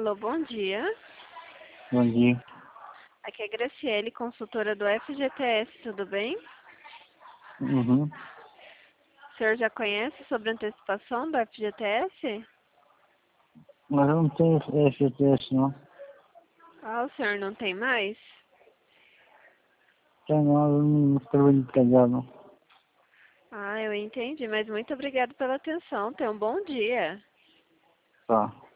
Alô, bom dia. Bom dia. Aqui é Graciele, consultora do FGTS, tudo bem? Uhum. O senhor já conhece sobre a antecipação do FGTS? Mas eu não tenho FGTS não. Ah, o senhor não tem mais? Tem não, eu não estou empregado não. Ah, eu entendi, mas muito obrigada pela atenção. Tenha um bom dia. Tá.